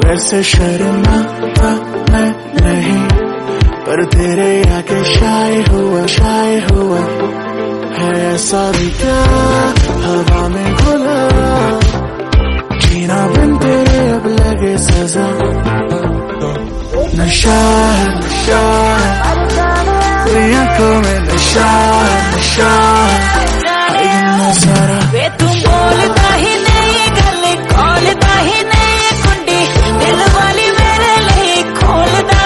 वैसे शर्माता मैं नहीं, पर तेरे आके शाय हुआ है ऐसा भी क्या हवा में घुला, जीना बिन तेरे अब लगे सजा। नशा है तेरी आंखों में, नशा है